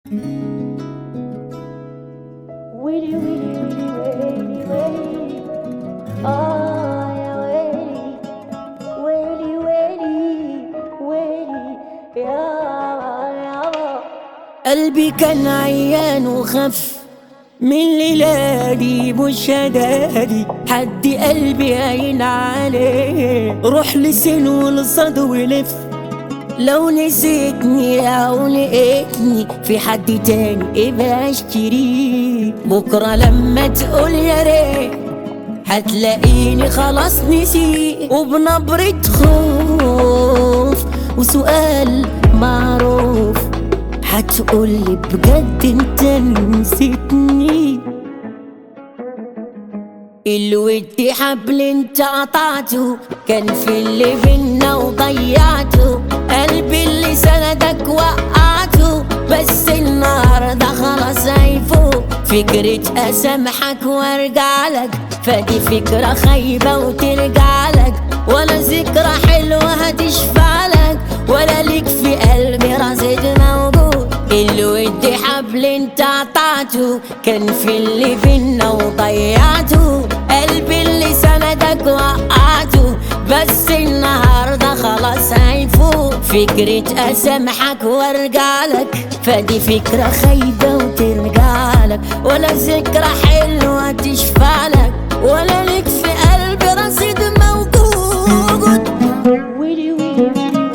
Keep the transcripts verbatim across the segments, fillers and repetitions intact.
ويلي ويلي ويلي ويلي ويلي آه يا ويلي ويلي ويلي ويلي يابا يابا. قلبي كان عيان وخف من ليلادي مش هدادي حد قلبي عين عليه. روح لسن ولصد ولف لو نسيتني او لقيتني في حد تاني ابقى اشتريه. بكره لما تقول يا ريت هتلاقيني خلاص نسيت وبنبرة خوف وسؤال معروف هتقولي بجد انت نسيتني. الود حبل انت قطعته كان في اللي بينا وضيعته. قلبي اللي سندك وقعته بس النهارده خلاص هيفوق. فكرة اسامحك وارجع لك فدي فكرة خايبة وترجع لك. ولا ذكرى حلوة هتشفع لك ولا ليك في قلبي رصيد موجود. الود حبل انت قطعته كان في اللي بينا وضيعته. قلبي اللي سندك وقعته بس النهارده خلاص هيفوق. فكرة اسامحك وارجع لك فدي فكرة خايبة وترجع لك. ولا ذكرى حلوة تشفع لك ولا ليك في قلبي رصيد موجود. ويلي ويلي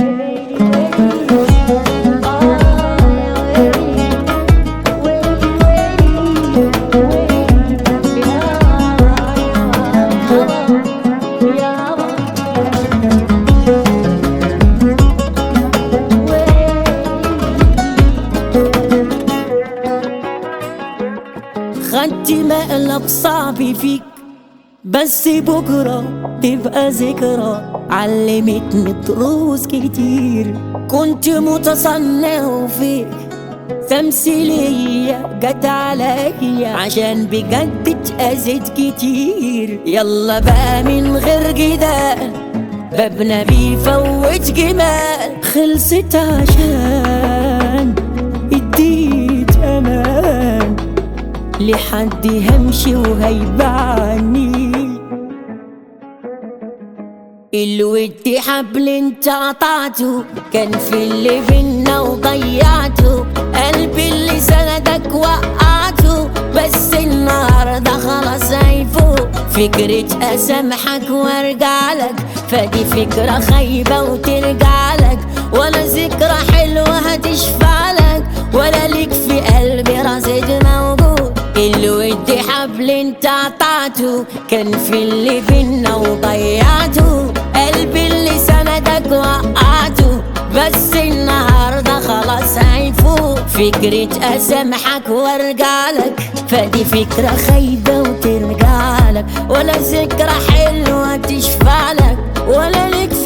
خدت مقلب صعب فيك بس بكرة تبقى ذكرى علمتني دروس كتير. كنت متصنع فيك تمثيلية جت عليا عشان بجد اتأذيت كتير. يلا بقى من غير جدال بابنا بيفوت جمال. خلصت عشان اديت امان لحد همشي وهيبعني. الود حبل انت قطعته كان في اللي بينا وضيعته. قلبي اللي سندك وقعته بس النهارده خلاص هيفوق. فكرة اسامحك وارجع لك فدي فكرة خايبة وترجع لك. ولا ذكرى حلوة هتشفع لك ولا ليك في قلبي رصيد موجود. الود حبل انت قطعته كان في اللي بينا وضيعته. قلبي اللي سندك وقعته بس النهارده خلاص هيفوق. فكرة اسامحك وارجع لك فدي فكرة خايبة وترجع لك. ولا ذكرى حلوة تشفع لك ولا ليك